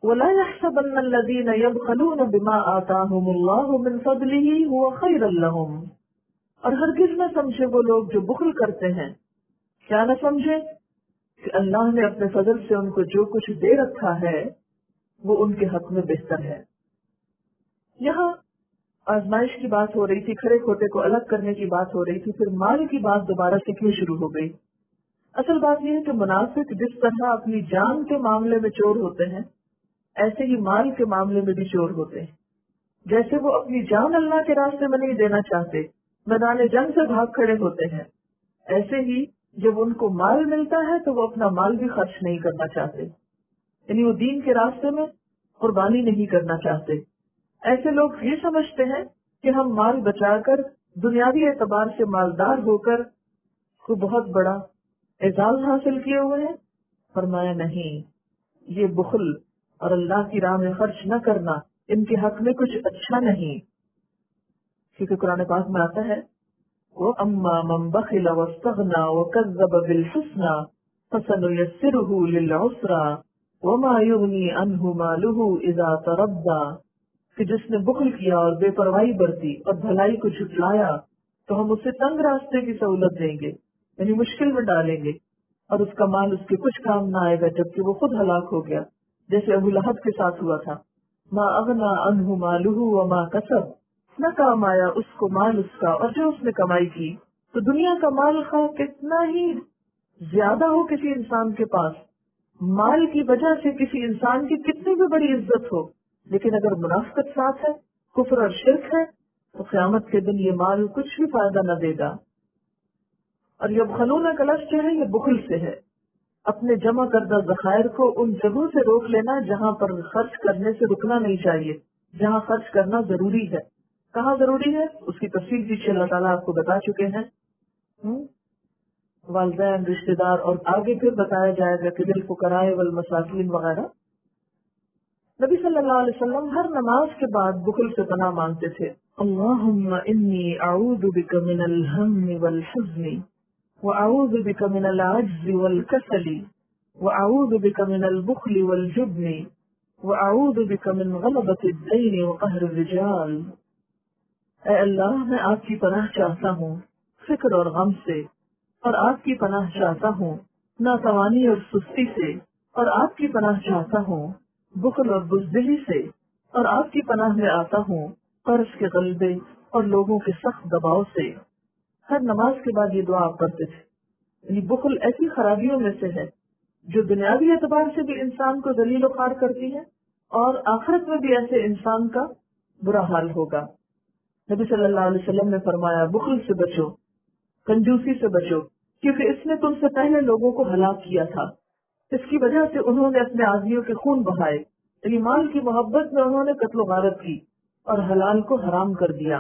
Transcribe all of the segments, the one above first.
وَلَا يَحْسَبَنَّ الَّذِينَ يَبْخَلُونَ بِمَا آتَاهُمُ اللَّهُ مِنْ فَضْلِهِ هُوَ خَيْرًا لَهُمْ، اور ہرگز نہ سمجھے وہ لوگ جو بخل کرتے ہیں، کیا نہ سمجھے کہ اللہ نے اپنے فضل سے ان کو جو کچھ دے رکھا ہے وہ ان کے حق میں بہتر ہے۔ یہاں آزمائش کی بات ہو رہی تھی، کھڑے کھوٹے کو الگ کرنے کی بات ہو رہی تھی، پھر مال کی بات دوبارہ سے کیوں شروع ہو گئی؟ اصل بات یہ ہے کہ منافق جس طرح اپنی جان کے معاملے میں چور ہوتے ہیں، ایسے ہی مال کے معاملے میں بھی چور ہوتے ہیں۔ جیسے وہ اپنی جان اللہ کے راستے میں نہیں دینا چاہتے، میدان جنگ سے بھاگ کھڑے ہوتے ہیں، ایسے ہی جب ان کو مال ملتا ہے تو وہ اپنا مال بھی خرچ نہیں کرنا چاہتے، یعنی وہ دین کے راستے میں قربانی نہیں کرنا چاہتے۔ ایسے لوگ یہ سمجھتے ہیں کہ ہم مال بچا کر دنیاوی اعتبار سے مالدار ہو کر کو بہت بڑا اعزاز حاصل کیے ہوئے ہیں۔ فرمایا نہیں، یہ بخل اور اللہ کی راہ میں خرچ نہ کرنا ان کے حق میں کچھ اچھا نہیں، کیونکہ قرآن پاک میں آتا ہے وَأَمَّا مَنْ بَخِلَ وَاسْتَغْنَى وَكَذَّبَ بِالْحُسْنَى فَسَنُيَسِّرُهُ لِلْعُسْرَى وَمَا يُغْنِي عَنْهُ مَالُهُ إِذَا تَرَدَّى، کہ جس نے بخل کیا اور بے پرواہی برتی اور بھلائی کو جھٹلایا تو ہم اسے تنگ راستے کی سہولت دیں گے، یعنی مشکل میں ڈالیں گے، اور اس کا مال اس کے کچھ کام نہ آئے گا جبکہ وہ خود ہلاک ہو گیا، جیسے ابو لہب کے ساتھ ہوا تھا۔ ما اغنا عنہ مالہ وما کسب، نہ کام آیا اس کو مال اس کا اور جو اس نے کمائی کی۔ تو دنیا کا مال خواہ کتنا ہی زیادہ ہو کسی انسان کے پاس، مال کی وجہ سے کسی انسان کی کتنی بھی بڑی عزت ہو، لیکن اگر منافقت ساتھ ہے، کفر اور شرک ہے، تو قیامت کے دن یہ مال کچھ بھی فائدہ نہ دے گا۔ اور یبخلون کا لفظ جو ہے یہ بخل سے ہے، اپنے جمع کردہ ذخائر کو ان جگہوں سے روک لینا جہاں پر خرچ کرنے سے رکنا نہیں چاہیے، جہاں خرچ کرنا ضروری ہے۔ کہاں ضروری ہے اس کی تفصیل پیچھے اللہ تعالیٰ آپ کو بتا چکے ہیں، والدین، رشتے دار، اور آگے پھر بتایا جائے گا کہ للفقراء والمساکین وغیرہ۔ نبی صلی اللہ علیہ وسلم ہر نماز کے بعد بخل سے پناہ مانگتے تھے، اللہم انی اعوذ بک من الہم والحزن وأعوذ بك من العجز والكسل وأعوذ بك من البخل والجبن وأعوذ بك من غلبة الدين وقهر الرجال۔ اے اللہ، میں آپ کی پناہ چاہتا ہوں فکر اور غم سے، اور آپ کی پناہ چاہتا ہوں ناتوانی اور سستی سے، اور آپ کی پناہ چاہتا ہوں بخل اور بزدلی سے، اور آپ کی پناہ میں آتا ہوں قرض کے غلبے اور لوگوں کے سخت دباؤ سے۔ ہر نماز کے بعد یہ دعا آپ کرتے تھے۔ یعنی بخل ایسی خرابیوں میں سے ہے جو دنیاوی اعتبار سے بھی انسان کو ذلیل و خوار کرتی ہے، اور آخرت میں بھی ایسے انسان کا برا حال ہوگا۔ نبی صلی اللہ علیہ وسلم نے فرمایا بخل سے بچو، کنجوسی سے بچو، کیونکہ اس نے تم سے پہلے لوگوں کو ہلاک کیا تھا۔ اس کی وجہ سے انہوں نے اپنے آدمیوں کے خون بہائے، یعنی مال کی محبت میں انہوں نے قتل و غارت کی اور حلال کو حرام کر دیا۔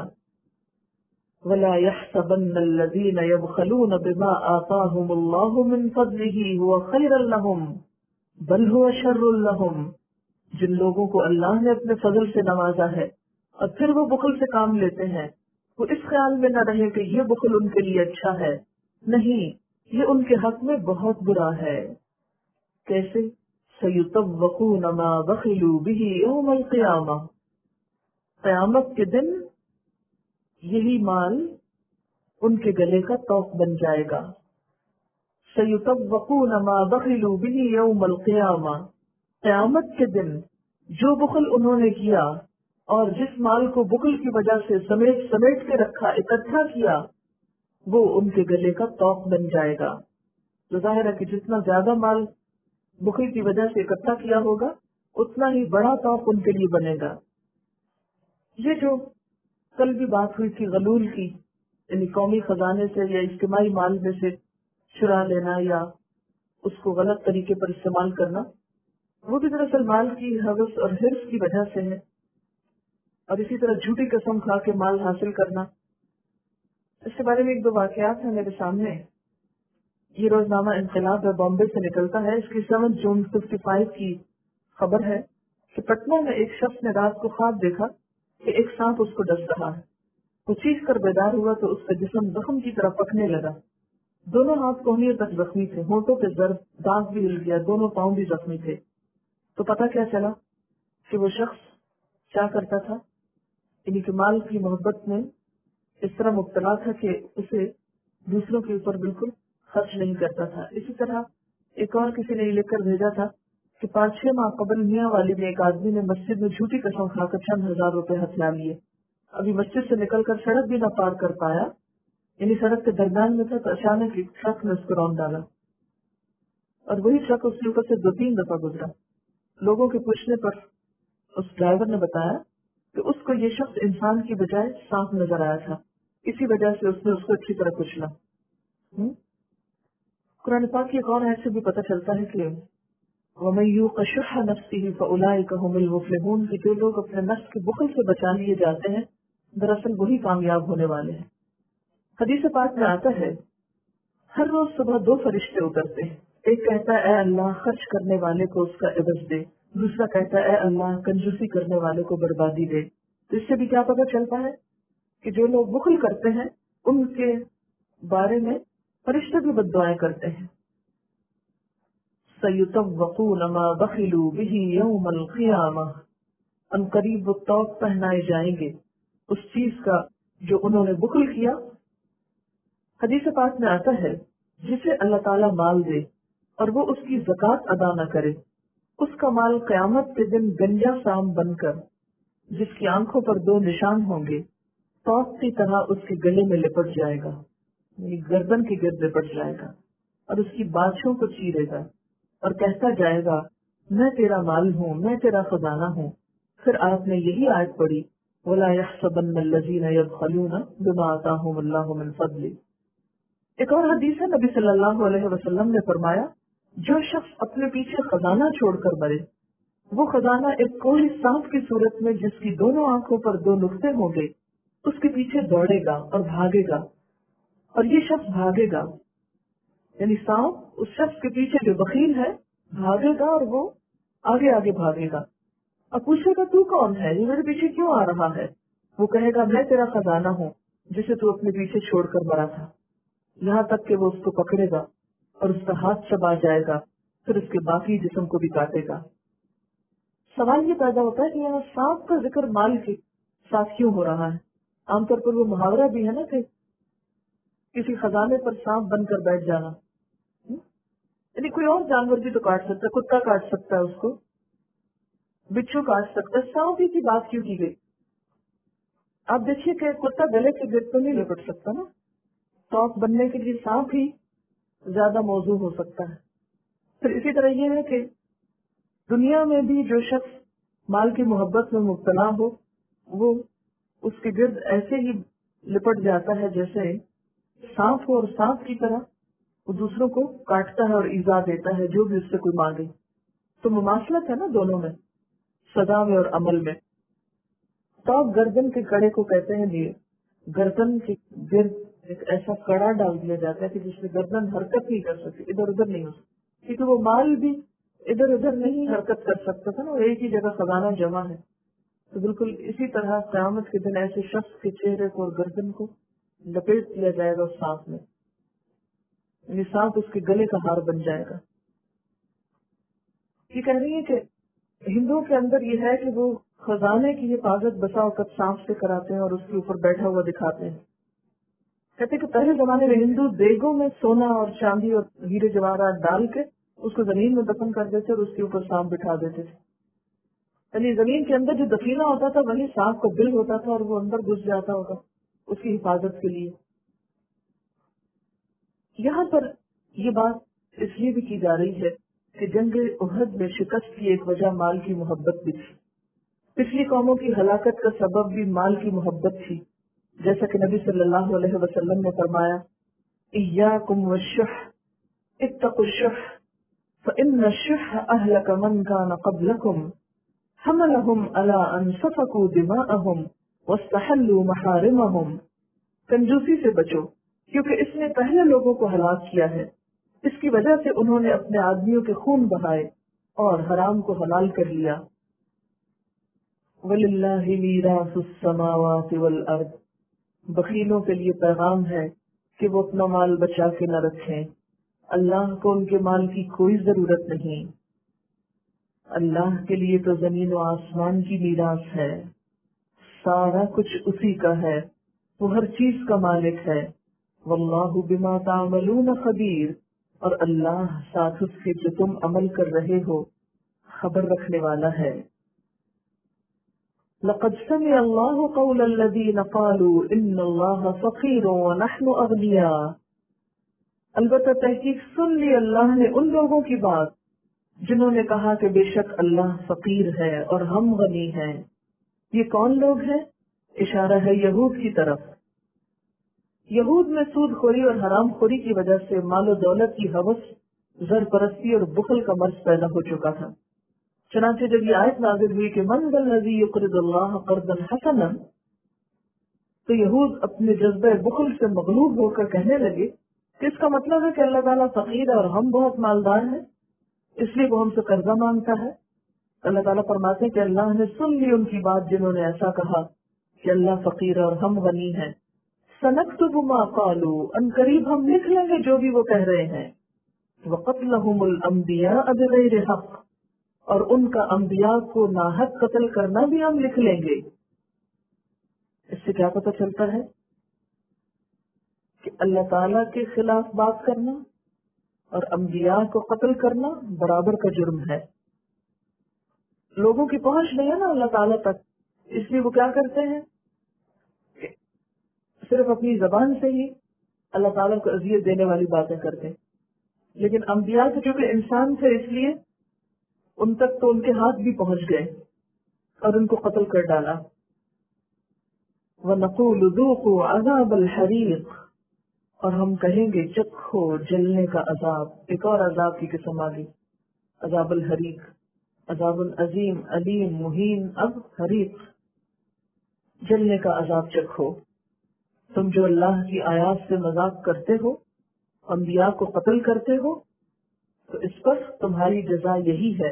وَلَا يَحْسَبَنَّ الَّذِينَ يَبْخَلُونَ بِمَا آتَاهُمُ اللَّهُ مِنْ فَضْلِهِ هُوَ خَيْرًا لَهُمْ بَلْ هُوَ شَرٌّ لَهُمْ، جن لوگوں کو اللہ نے اپنے فضل سے نوازا ہے اور پھر وہ بخل سے کام لیتے ہیں، وہ اس خیال میں نہ رہے کہ یہ بخل ان کے لیے اچھا ہے، نہیں، یہ ان کے حق میں بہت برا ہے۔ کیسے؟ سَيُطَوَّقُونَ مَا بَخِلُوا بِهِ يَوْمَ الْقِيَامَةِ، قیامت کے دن یہی مال ان کے گلے کا طوق بن جائے گا۔ سَيُطَوَّقُونَ مَا بَخِلُوا بِهِ يَوْمَ الْقِيَامَةِ، قیامت کے دن جو بخل انہوں نے کیا اور جس مال کو بخل کی وجہ سے سمیٹ کے رکھا، اکٹھا کیا، وہ ان کے گلے کا طوق بن جائے گا۔ تو ظاہر ہے کہ جتنا زیادہ مال بخل کی وجہ سے اکٹھا کیا ہوگا اتنا ہی بڑا طوق ان کے لیے بنے گا۔ یہ جو کل بھی بات ہوئی تھی غلول کی، یعنی قومی خزانے سے یا اجتماعی مال میں سے چرا لینا یا اس کو غلط طریقے پر استعمال کرنا، وہ بھی دراصل مال کی حوث اور حرص کی وجہ سے ہے، اور اسی طرح جھوٹی قسم کھا کے مال حاصل کرنا۔ اس کے بارے میں ایک دو واقعات ہیں میرے سامنے۔ یہ روزنامہ انقلاب بامبے سے نکلتا ہے، اس کی 7 جون 55 کی خبر ہے کہ پٹنہ میں ایک شخص نے رات کو خواب دیکھا کہ ایک سانپ اس کو ڈس رہا ہے۔ وہ چیخ کر بیدار ہوا تو اس کا جسم زخم کی طرح پکنے لگا، دونوں ہاتھ کونیوں تک زخمی تھے، ہونٹوں پہ ضرب، دانت بھی ہل گیا، دونوں پاؤں بھی زخمی تھے۔ تو پتہ کیا چلا؟ کہ وہ شخص کیا کرتا تھا، یعنی کہ مال کی محبت میں اس طرح مبتلا تھا کہ اسے دوسروں کے اوپر بالکل خرچ نہیں کرتا تھا۔ اسی طرح ایک اور کسی نے لکھ کر بھیجا تھا کہ 5-6 ماہ قبل میاں والی میں ایک آدمی نے مسجد میں جھوٹی قسم کھا کر چند ہزار روپے ہتھیار لیے۔ ابھی مسجد سے نکل کر سڑک بھی نہ پار کر پایا، یعنی سڑک کے درمیان میں تھا تو اچانک ایک ٹرک نے اس کو رون ڈالا اور وہی ٹرک اس کے اوپر سے 2-3 دفعہ گزرا۔ لوگوں کے پوچھنے پر اس ڈرائیور نے بتایا کہ اس کو یہ شخص انسان کی بجائے سانپ نظر آیا تھا، اسی وجہ سے اس نے اس کو اچھی طرح کچلا۔ قرآن پاک کی ایک اور آیت سے بھی پتہ چلتا ہے کہ وَمَن يُوقَ شُحَّ نَفْسِهِ فَأُولَٰئِكَ هُمُ الْمُفْلِحُونَ کہ جو لوگ اپنے نفس کے بخل سے بچا لیے جاتے ہیں دراصل وہی کامیاب ہونے والے ہیں۔ حدیث پاک میں آتا ہے ہر روز صبح 2 فرشتے اترتے ہیں، ایک کہتا ہے اے اللہ خرچ کرنے والے کو اس کا عوض دے، دوسرا کہتا ہے اے اللہ کنجوسی کرنے والے کو بربادی دے۔ تو اس سے بھی کیا پتہ چلتا ہے کہ جو لوگ بخل کرتے ہیں ان کے بارے میں فرشتے بھی بد دعائیں کرتے ہیں۔ سَيُطَوَّقُونَ مَا بَخِلُوا بِهِ يَوْمَ الْقِيَامَةِ ان قریب وہ طوق پہنائے جائیں گے اس چیز کا جو انہوں نے بخل کیا۔ حدیث پاک میں آتا ہے جسے اللہ تعالیٰ مال دے اور وہ اس کی زکوٰۃ ادا نہ کرے، اس کا مال قیامت کے دن گنجا سام بن کر جس کی آنکھوں پر 2 نشان ہوں گے توق کی طرح اس کے گلے میں لپٹ جائے گا، یعنی گردن کے گرد لپٹ جائے گا اور اس کی باچھوں کو چیرے گا اور کہتا جائے گا میں تیرا مال ہوں، میں تیرا خزانہ ہوں۔ پھر آپ نے یہی آیت پڑھی وَلَا يَحْسَبَنَّ الَّذِينَ يَبْخَلُونَ بِمَا آتَاهُمُ اللَّهُ مِنْ فَضْلِهِ۔ ایک اور حدیث ہے نبی صلی اللہ علیہ وسلم نے فرمایا جو شخص اپنے پیچھے خزانہ چھوڑ کر مرے وہ خزانہ ایک کوئی سانپ کی صورت میں جس کی دونوں آنکھوں پر 2 نقطے ہوں گے اس کے پیچھے دوڑے گا اور بھاگے گا، اور یہ شخص بھاگے گا، یعنی سانپ اس شخص کے پیچھے جو بخیل ہے بھاگے گا اور وہ آگے آگے بھاگے گا اور پوچھے گا تو کون ہے، یہ میرے پیچھے کیوں آ رہا ہے؟ وہ کہے گا میں تیرا خزانہ ہوں جسے تو اپنے پیچھے چھوڑ کر مرا تھا، یہاں تک کہ وہ اس کو پکڑے گا اور اس کا ہاتھ چبا جائے گا، پھر اس کے باقی جسم کو بھی کاٹے گا۔ سوال یہ پیدا ہوتا ہے کہ یہاں سانپ کا ذکر مال کے ساتھ کیوں ہو رہا ہے؟ عام طور پر وہ محاورہ بھی ہے نا کہ کسی خزانے پر سانپ بن کر بیٹھ جانا، یعنی کوئی اور جانور بھی تو کاٹ سکتا ہے، کتا کاٹ سکتا ہے اس کو، بچھو کاٹ سکتا ہے، سانپ ہی کی بات کیوں کی گئی؟ آپ دیکھیے کہ کتا گلے کے گرد تو نہیں لپٹ سکتا نا، سانپ بننے کے لیے سانپ ہی زیادہ موزوں ہو سکتا ہے۔ پھر اسی طرح یہ ہے کہ دنیا میں بھی جو شخص مال کی محبت میں مبتلا ہو وہ اس کے گرد ایسے ہی لپٹ جاتا ہے جیسے سانپ ہو، اور سانپ کی طرح وہ دوسروں کو کاٹتا ہے اور ایذا دیتا ہے جو بھی اس سے کوئی مانگے۔ تو مماثلت ہے نا دونوں میں، سزا میں اور عمل میں۔ تو گردن کے کڑے کو کہتے ہیں یہ گردن کے گرد ایک ایسا کڑا ڈال دیا جاتا ہے کہ جس سے گردن حرکت نہیں کر سکتی، ادھر ادھر نہیں ہو سکتی، کیونکہ وہ مال بھی ادھر ادھر نہیں حرکت کر سکتا تھا نا، وہ ایک ہی جگہ خزانہ جمع ہے۔ تو بالکل اسی طرح قیامت کے دن ایسے شخص کے چہرے کو اور گردن کو لپیٹ دیا جائے گا اس سانپ میں، یعنی سانپ اس کے گلے کا ہار بن جائے گا۔ یہ کہہ رہی ہے کہ ہندوؤں کے اندر یہ ہے کہ وہ خزانے کی حفاظت بسا اوقات سانپ سے کراتے ہیں اور اس کے اوپر بیٹھا ہوا دکھاتے ہیں۔ کہتے کہ پہلے زمانے میں ہندو دیگوں میں سونا اور چاندی اور ہیرے جواہرات ڈال کے اس کو زمین میں دفن کر دیتے اور اس کے اوپر سانپ بٹھا دیتے تھے، یعنی زمین کے اندر جو دفینہ ہوتا تھا وہی سانپ کا دل ہوتا تھا اور وہ اندر گھس جاتا ہوگا اس کی حفاظت کے لیے۔ یہاں پر یہ بات اس لیے بھی کی جا رہی ہے کہ جنگ احد میں شکست کی ایک وجہ مال کی محبت بھی تھی، پچھلی قوموں کی ہلاکت کا سبب بھی مال کی محبت تھی، جیسا کہ نبی صلی اللہ علیہ وسلم نے فرمایا ایاکم والشح اتقوا الشح فإن الشح أهلك من كان قبلكم حملهم على أن سفكوا دماءهم واستحلوا محارمهم۔ کنجوسی سے بچو کیونکہ اس نے پہلے لوگوں کو ہلاک کیا ہے، اس کی وجہ سے انہوں نے اپنے آدمیوں کے خون بہائے اور حرام کو حلال کر لیا۔ وَلِلَّهِ مِيرَاثُ السَّمَاوَاتِ وَالْأَرْضِ، بخیلوں کے لیے پیغام ہے کہ وہ اپنا مال بچا کے نہ رکھیں، اللہ کو ان کے مال کی کوئی ضرورت نہیں۔ اللہ کے لیے تو زمین و آسمان کی میراث ہے، سارا کچھ اسی کا ہے، وہ ہر چیز کا مالک ہے۔ واللہ بما تعملون خبیر، اور اللہ ساتھ اس کے جو تم عمل کر رہے ہو خبر رکھنے والا ہے۔ لقد سمع اللہ قول الذین قالوا ان اللہ فقیر ونحن اغنیاء، البتہ تحقیق سن لی اللہ نے ان لوگوں کی بات جنہوں نے کہا کہ بے شک اللہ فقیر ہے اور ہم غنی ہیں۔ یہ کون لوگ ہیں؟ اشارہ ہے یہود کی طرف۔ یہود میں سود خوری اور حرام خوری کی وجہ سے مال و دولت کی ہوس، زر پرستی اور بخل کا مرض پیدا ہو چکا تھا۔ چنانچہ جب یہ آیت نازل ہوئی کہ من ذا الذی یقرض اللہ قرضا حسنا، تو یہود اپنے جذبہ بخل سے مغلوب ہو کر کہنے لگے کہ اس کا مطلب ہے کہ اللہ تعالیٰ فقیر ہے اور ہم بہت مالدار ہیں، اس لیے وہ ہم سے قرضہ مانگتا ہے۔ اللہ تعالیٰ فرماتے کہ اللہ نے سن لی ان کی بات جنہوں نے ایسا کہا کہ اللہ فقیر ہے اور ہم غنی ہیں۔ سنکتب ما قالوا، ان قریب ہم لکھ لیں گے جو بھی وہ کہہ رہے ہیں۔ وقتلہم الانبیاء بغیر حق، اور ان کا انبیاء کو ناحق قتل کرنا بھی ہم لکھ لیں گے۔ اس سے کیا پتہ چلتا ہے کہ اللہ تعالیٰ کے خلاف بات کرنا اور انبیاء کو قتل کرنا برابر کا جرم ہے۔ لوگوں کی پہنچ نہیں ہے نا اللہ تعالیٰ تک، اس لیے وہ کیا کرتے ہیں کہ صرف اپنی زبان سے ہی اللہ تعالیٰ کو اذیت دینے والی باتیں کرتے ہیں، لیکن انبیاء سے چونکہ انسان تھے اس لیے ان تک تو ان کے ہاتھ بھی پہنچ گئے اور ان کو قتل کر ڈالا۔ وَنَقُولُ ذُوقُوا عَذَابَ الْحَرِيقِ، اور ہم کہیں گے چکھو جلنے کا عذاب۔ ایک اور عذاب کی قسم آ گئی، عذاب الحریق، عذاب عظیم علیم مہین، اب حریق، جلنے کا عذاب چکھو۔ تم جو اللہ کی آیات سے مذاق کرتے ہو، انبیاء کو قتل کرتے ہو، تو اس پر تمہاری جزا یہی ہے۔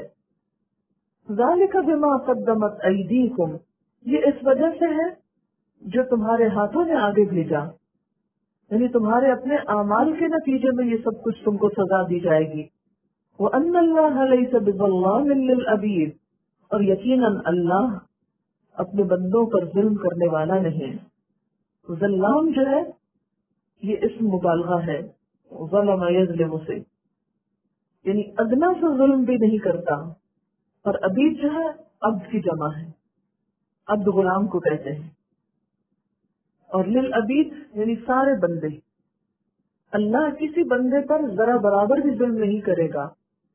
ذالک بما قدمت ایدیکم، یہ اس وجہ سے ہے جو تمہارے ہاتھوں نے آگے بھیجا، یعنی تمہارے اپنے اعمال کے نتیجے میں یہ سب کچھ تم کو سزا دی جائے گی۔ وَأَنَّ اللَّهَ لَيْسَ بِظَلَّامٍ لِّلْعَبِيدِ، اور یقیناً اللہ اپنے بندوں پر ظلم کرنے والا نہیں۔ ظلام جو ہے یہ اسم مبالغہ ہے، ظلم یظلم سے، یعنی ادنا سے ظلم بھی نہیں کرتا۔ اور عبید جو ہے عبد کی جمع ہے، عبد غلام کو کہتے ہیں، اور للعبید یعنی سارے بندے۔ اللہ کسی بندے پر ذرا برابر بھی ظلم نہیں کرے گا۔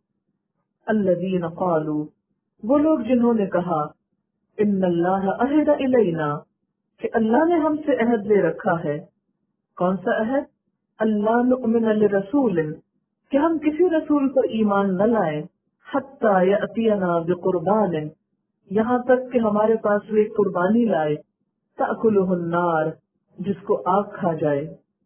الذین قالوا، وہ لوگ جنہوں نے کہا ان اللہ عہد الینا، کہ اللہ نے ہم سے عہد لے رکھا ہے۔ کون سا عہد؟ اللہ نؤمن لرسول، کہ ہم کسی رسول پر ایمان نہ لائیں، حتی یأتینا بقربان، یہاں تک کہ ہمارے پاس وہ ایک قربانی لائے، تأکلہ النار، جس کو آگ کھا جائے۔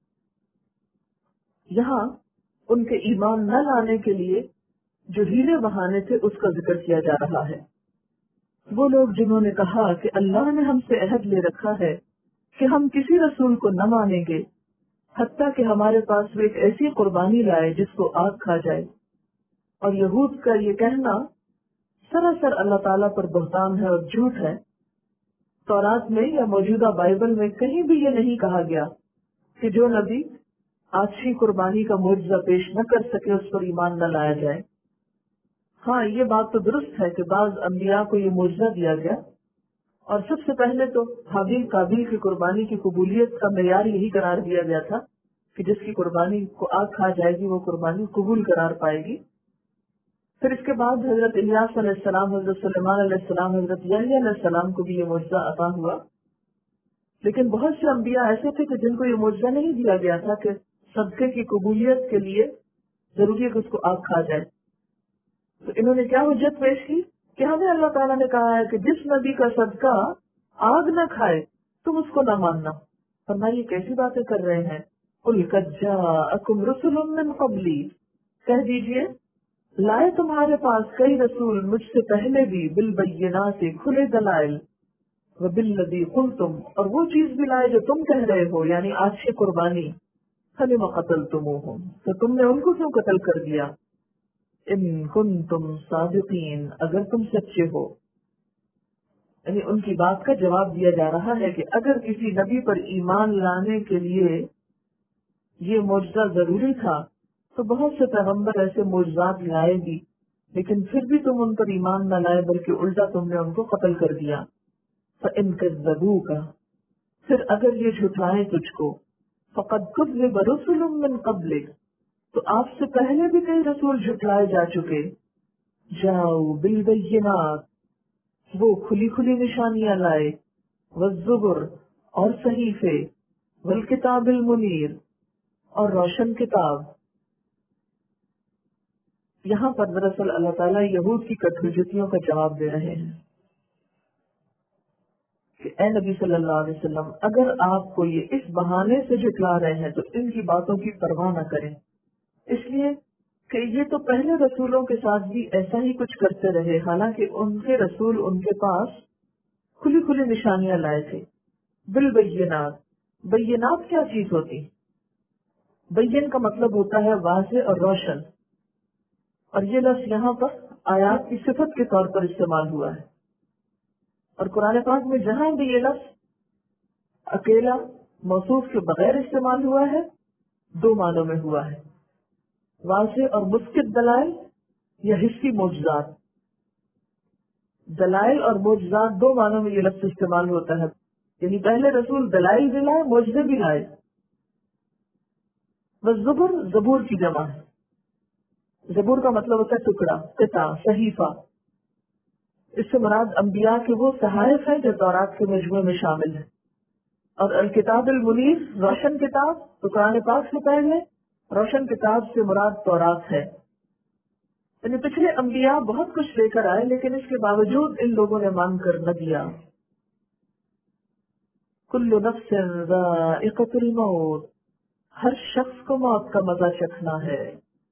یہاں ان کے ایمان نہ لانے کے لیے جو ہیلے بہانے تھے اس کا ذکر کیا جا رہا ہے۔ وہ لوگ جنہوں نے کہا کہ اللہ نے ہم سے عہد لے رکھا ہے کہ ہم کسی رسول کو نہ مانیں گے حتیٰ کہ ہمارے پاس وہ ایک ایسی قربانی لائے جس کو آگ کھا جائے۔ اور یہود کا یہ کہنا سراسر اللہ تعالیٰ پر بہتان ہے اور جھوٹ ہے۔ تورات میں یا موجودہ بائبل میں کہیں بھی یہ نہیں کہا گیا کہ جو نبی آچھی قربانی کا معجزہ پیش نہ کر سکے اس پر ایمان نہ لایا جائے۔ ہاں یہ بات تو درست ہے کہ بعض انبیاء کو یہ معجزہ دیا گیا، اور سب سے پہلے تو حابیل قابیل کی قربانی کی قبولیت کا معیار یہی قرار دیا گیا تھا کہ جس کی قربانی کو آگ کھا جائے گی وہ قربانی قبول قرار پائے گی۔ پھر اس کے بعد حضرت الیاس علیہ السلام، حضرت سلیمان علیہ السلام، حضرت یحییٰ علیہ السلام کو بھی یہ معجزہ عطا ہوا۔ لیکن بہت سے انبیاء ایسے تھے کہ جن کو یہ معجزہ نہیں دیا گیا تھا کہ صدقے کی قبولیت کے لیے ضروری ہے کہ اس کو آگ کھا جائے۔ تو انہوں نے کیا حجت پیش کی کہ ہمیں اللہ تعالیٰ نے کہا ہے کہ جس نبی کا صدقہ آگ نہ کھائے تم اس کو نہ ماننا۔ فرمایا یہ کیسی باتیں کر رہے ہیں؟ قُلْ قَدْ جَاءَكُمْ رُسُلٌ مِّن قَبْلِي، کہہ دیجئے لائے تمہارے پاس کئی رسول مجھ سے پہلے بھی، بالبینات، کھلے دلائل، وبالذی قلتم، اور وہ چیز بھی لائے جو تم کہہ رہے ہو، یعنی اچھی قربانی، فلم قتلتموہم، تو تم نے ان کو کیوں قتل کر دیا؟ ان کنتم صادقین، اگر تم سچے ہو. یعنی ان کی بات کا جواب دیا جا رہا ہے کہ اگر کسی نبی پر ایمان لانے کے لیے یہ معجزہ ضروری تھا تو بہت سے پیغمبر ایسے معجزات لائے بھی، لیکن پھر بھی تم ان پر ایمان نہ لائے بلکہ الٹا تم نے ان کو قتل کر دیا. فَإِن كَذَّبُوكَ، پھر اگر یہ جھٹلائیں تجھ کو، فَقَدْ كُذِّبَ رُسُلٌ مِّن قَبْلِكَ، تو آپ سے پہلے بھی کئی رسول جھٹلائے جا چکے. جاؤ بالبینات، وہ کھلی کھلی نشانیاں لائے، والزبر، اور صحیفے، والکتاب المنیر، اور روشن کتاب. یہاں پر دراصل اللہ تعالیٰ یہود کی کٹھوجتیوں کا جواب دے رہے ہیں کہ اے نبی صلی اللہ علیہ وسلم، اگر آپ کو یہ اس بہانے سے جھٹلا رہے ہیں تو ان کی باتوں کی پرواہ نہ کریں، اس لیے کہ یہ تو پہلے رسولوں کے ساتھ بھی ایسا ہی کچھ کرتے رہے، حالانکہ ان کے رسول ان کے پاس کھلی کھلی نشانیاں لائے تھے. بالبینات، بینات کیا چیز ہوتی؟ بین کا مطلب ہوتا ہے واضح اور روشن، اور یہ لفظ یہاں پر آیات کی صفت کے طور پر استعمال ہوا ہے. اور قرآن پاک میں جہاں بھی یہ لفظ اکیلا موصوف کے بغیر استعمال ہوا ہے، دو معنوں میں ہوا ہے: واضح اور مسکت دلائل یا حسی معجزات. دلائل اور معجزات دو معنوں میں یہ لفظ استعمال ہوتا ہے، یعنی پہلے رسول دلائل بھی لائے، معجزے بھی لائے. والزبر، زبور کی جمع ہے. زبور کا مطلب ہوتا ہے ٹکڑا، قطع، صحیفہ. اس سے مراد انبیاء کے وہ صحائف ہیں جو تورات کے مجموعے میں شامل ہیں. اور الکتاب المنیر، روشن کتاب، تو قرآن پاک سے پہلے روشن کتاب سے مراد تورات ہے. یعنی پچھلے انبیاء بہت کچھ لے کر آئے، لیکن اس کے باوجود ان لوگوں نے مان کر نہ دیا. کل نفس ذائقۃ الموت، ہر شخص کو موت کا مزہ چکھنا ہے.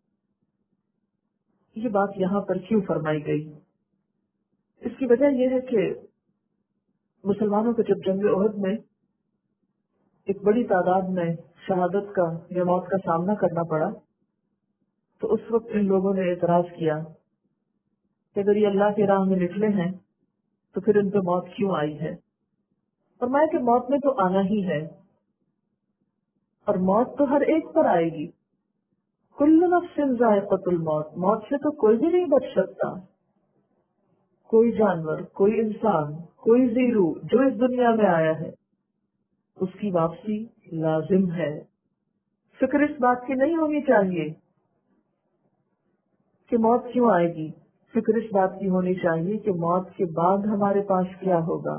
یہ بات یہاں پر کیوں فرمائی گئی؟ اس کی وجہ یہ ہے کہ مسلمانوں کو جب جنگ احد میں ایک بڑی تعداد میں شہادت کا یا موت کا سامنا کرنا پڑا، تو اس وقت ان لوگوں نے اعتراض کیا کہ اگر یہ اللہ کی راہ میں نکلے ہیں تو پھر ان پہ موت کیوں آئی ہے؟ فرمایا کہ موت میں تو آنا ہی ہے، اور موت تو ہر ایک پر آئے گی. کل نفس ذائقۃ الموت، موت سے تو کوئی بھی نہیں بچ سکتا. کوئی جانور، کوئی انسان، کوئی ذی روح جو اس دنیا میں آیا ہے اس کی واپسی لازم ہے. فکر اس بات کی نہیں ہونی چاہیے کہ موت کیوں آئے گی، فکر اس بات کی ہونی چاہیے کہ موت کے بعد ہمارے پاس کیا ہوگا.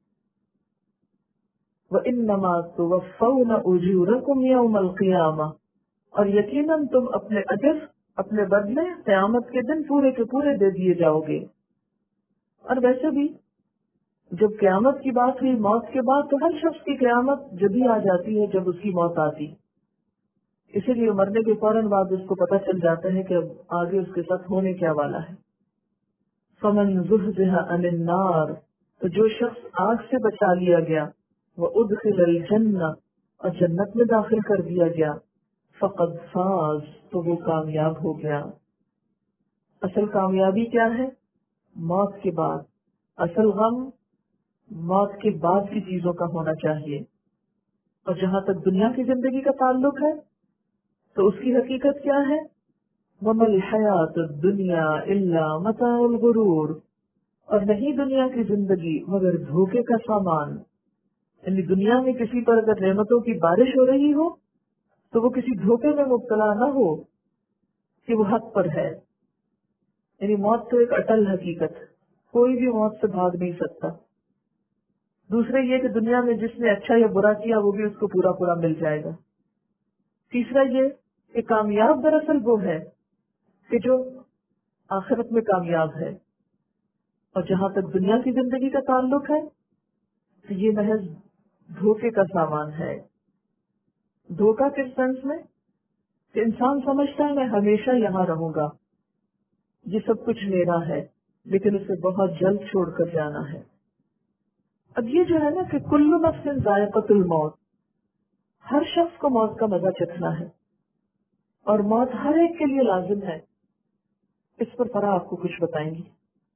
وَإِنَّمَا تُوَفَّوْنَ أُجُورَكُمْ يَوْمَ الْقِيَامَةِ، اور یقیناً تم اپنے اجر، اپنے بدلے قیامت کے دن پورے کے پورے دے دیے جاؤ گے. اور ویسے بھی جب قیامت کی بات ہوئی موت کے بعد، تو ہر شخص کی قیامت جب ہی آ جاتی ہے جب اس کی موت آتی. اسی لیے مرنے کے فوراً بعد اس کو پتہ چل جاتا ہے کہ اب آگے اس کے ساتھ ہونے کیا والا ہے. فَمَنْ زُحْزِحَ عَنِ النَّارِ، تو جو شخص آگ سے بچا لیا گیا، وَأُدْخِلَ الْجَنَّةَ، اور جنت میں داخل کر دیا گیا، فَقَدْ فَازَ، تو وہ کامیاب ہو گیا. اصل کامیابی کیا ہے؟ موت کے بعد. اصل غم موت کے بعد کی چیزوں کا ہونا چاہیے. اور جہاں تک دنیا کی زندگی کا تعلق ہے تو اس کی حقیقت کیا ہے؟ وَمَا الْحَيَاةُ الدُّنْيَا إِلَّا مَتَاعُ الْغُرُورِ، اور نہیں دنیا کی زندگی مگر دھوکے کا سامان. یعنی دنیا میں کسی پر اگر نعمتوں کی بارش ہو رہی ہو تو وہ کسی دھوکے میں مبتلا نہ ہو کہ وہ حق پر ہے. یعنی موت تو ایک اٹل حقیقت، کوئی بھی موت سے بھاگ نہیں سکتا. دوسرے یہ کہ دنیا میں جس نے اچھا یا برا کیا وہ بھی اس کو پورا پورا مل جائے گا. تیسرا یہ کہ کامیاب دراصل وہ ہے کہ جو آخرت میں کامیاب ہے. اور جہاں تک دنیا کی زندگی کا تعلق ہے تو یہ محض دھوکے کا سامان ہے. دھوکہ کس سینس میں کہ انسان سمجھتا ہے میں ہمیشہ یہاں رہوں گا، یہ سب کچھ میرا ہے، لیکن اسے بہت جلد چھوڑ کر جانا ہے. اب یہ جو ہے نا کہ کل نفس ذائقۃ الموت، ہر شخص کو موت کا مزہ چکھنا ہے، اور موت ہر ایک کے لیے لازم ہے. اس پر فرا آپ کو کچھ بتائیں گی.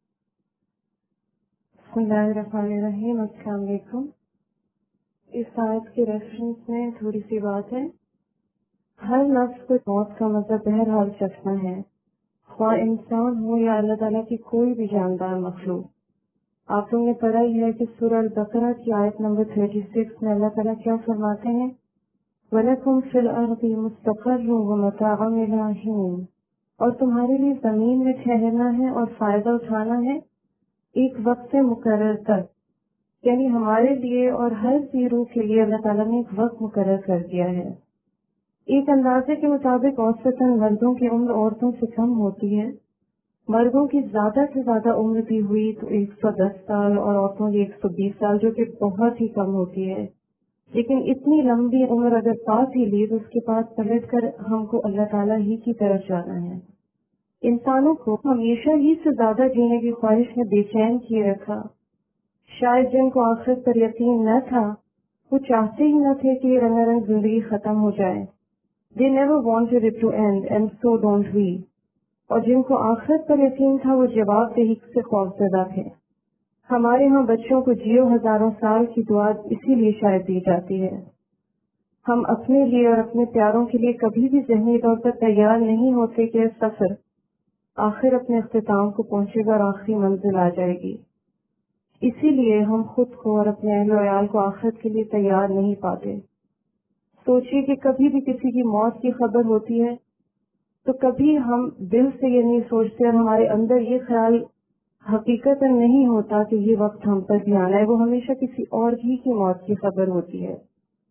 بسم اللہ الرحمن الرحیم. السلام علیکم. اس آیت کے ریفرنس میں تھوڑی سی بات ہے. ہر نفس کو موت کا مزہ بہرحال چکھنا ہے، خواہ انسان ہو یا اللہ تعالیٰ کی کوئی بھی جاندار مخلوق. آپ لوگوں نے پڑھا ہی ہے کہ سورہ البقرہ کی آیت نمبر 36 میں اللہ تعالیٰ کیا فرماتے ہیں؟ وَلَكُمْ فِي الْأَرْضِ مُسْتَقَرٌّ وَمَتَاعٌ إِلَىٰ حِينٍ، اور تمہارے لیے زمین میں ٹھہرنا ہے اور فائدہ اٹھانا ہے ایک وقت مقرر تک. یعنی ہمارے لیے اور ہر ذی روح کے لیے اللہ تعالیٰ نے ایک وقت مقرر کر دیا ہے. ایک اندازے کے مطابق اوسطاً مردوں کی عمر عورتوں سے کم ہوتی ہے. مردوں کی زیادہ سے زیادہ عمر بھی ہوئی تو 110 سال اور عورتوں کی 120 سال، جو کہ بہت ہی کم ہوتی ہے. لیکن اتنی لمبی عمر اگر پا بھی لی تو اس کے بعد پلٹ کر ہم کو اللہ تعالیٰ ہی کی طرف جانا ہے. انسانوں کو ہمیشہ ہی سے زیادہ جینے کی خواہش نے بے چین کیے رکھا. شاید جن کو آخرت پر یقین نہ تھا وہ چاہتے ہی نہ تھے کہ یہ رنگا رنگ زندگی ختم ہو جائے. They never wanted it to end, and so don't we. اور جن کو آخرت پر یقین تھا وہ جواب دہی سے خوفزدہ تھے. ہمارے ہاں بچوں کو جیو ہزاروں سال کی دعا اسی لیے شاید دی جاتی ہے. ہم اپنے لیے اور اپنے پیاروں کے لیے کبھی بھی ذہنی طور پر تیار نہیں ہوتے کہ سفر آخر اپنے اختتام کو پہنچے گا اور آخری منزل آ جائے گی. اسی لیے ہم خود کو اور اپنے اہل و عیال کو آخرت کے لیے تیار نہیں پاتے. سوچیے کہ کبھی بھی کسی کی موت کی خبر ہوتی ہے تو کبھی ہم دل سے یہ نہیں سوچتے اور ہمارے اندر یہ خیال حقیقت نہیں ہوتا کہ یہ وقت ہم پر بھی آنا ہے. وہ ہمیشہ کسی اور ہی کی موت کی خبر ہوتی ہے.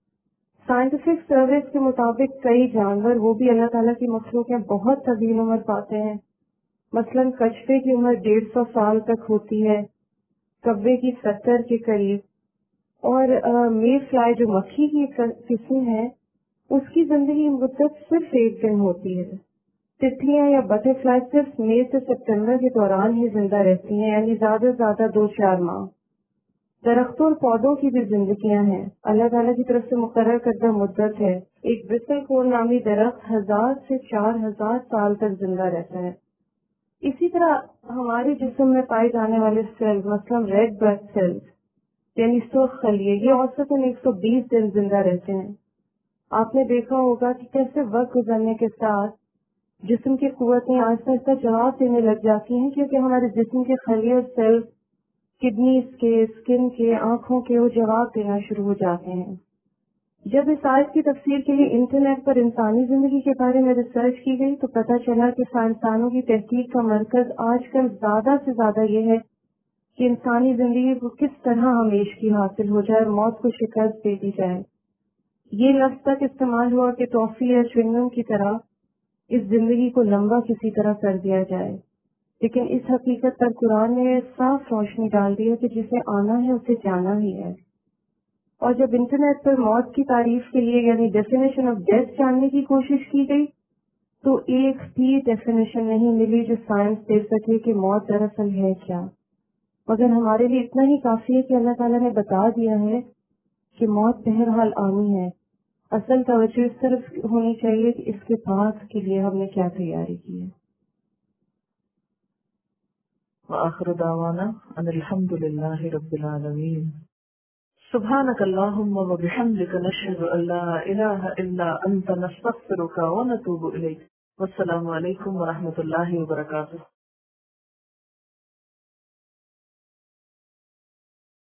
سائنٹیفک سروس کے مطابق کئی جانور، وہ بھی اللہ تعالیٰ کی مخلوق ہیں، بہت طویل عمر پاتے ہیں. مثلاً کچھوے کی عمر 150 سال تک ہوتی ہے، کبے کی 70 کے قریب، اور مے فلائی جو مکھی کی قسم ہے اس کی زندگی مدت صرف 1 دن ہوتی ہے. تتلیاں یا بٹر فلائی صرف مئی سے سپتمبر کے دوران ہی زندہ رہتی ہیں، یعنی زیادہ سے زیادہ 2-4 ماہ. درختوں اور پودوں کی بھی زندگیاں ہیں، اللہ تعالیٰ کی طرف سے مقرر کردہ مدت ہے. ایک برسل کول نامی درخت 1000 سے 4000 سال تک زندہ رہتا ہے. اسی طرح ہمارے جسم میں پائے جانے والے سیل، مثلاً ریڈ بلڈ سیلز یعنی سرخ خلیے، یہ اوسطاً 120 دن زندہ رہتے ہیں. آپ نے دیکھا ہوگا کہ کیسے وقت گزرنے کے ساتھ جسم کی قوتیں آہستہ آہستہ جواب دینے لگ جاتی ہیں، کیونکہ ہمارے جسم کے خلیے اور سیل کڈنیز کے، اسکن کے، آنکھوں کے، وہ جواب دینا شروع ہو جاتے ہیں. جب اس آیت کی تفسیر کے لیے انٹرنیٹ پر انسانی زندگی کے بارے میں ریسرچ کی گئی تو پتہ چلا کہ سائنسدانوں کی تحقیق کا مرکز آج کل زیادہ سے زیادہ یہ ہے کہ انسانی زندگی کو کس طرح ہمیشگی حاصل ہو جائے اور موت کو شکست دے دی جائے. یہ لفظ تک استعمال ہوا کہ ٹافی یا چوئنگم کی طرح اس زندگی کو لمبا کسی طرح کر دیا جائے. لیکن اس حقیقت پر قرآن نے صاف روشنی ڈال دی ہے کہ جسے آنا ہے اسے جانا ہی ہے. اور جب انٹرنیٹ پر موت کی تعریف کے لیے یعنی ڈیفینیشن آف ڈیتھ جاننے کی کوشش کی گئی تو ایک بھی ڈیفینیشن نہیں ملی جو سائنس دے سکے کہ موت دراصل ہے کیا. مگر ہمارے لیے اتنا ہی کافی ہے کہ اللہ تعالیٰ نے بتا دیا ہے کہ موت بہرحال آنی ہے. اصل توجہ اس طرف ہونی چاہیے کہ اس کے بعد کے لیے ہم نے کیا تیاری کی ہے. وآخر دعوانا ان الحمد للہ رب العالمین. سبحانک اللہم وبحمدک نشہد ان لا الہ الا انت نستغفرک ونتوب الیک. والسلام علیکم ورحمۃ اللہ وبرکاتہ.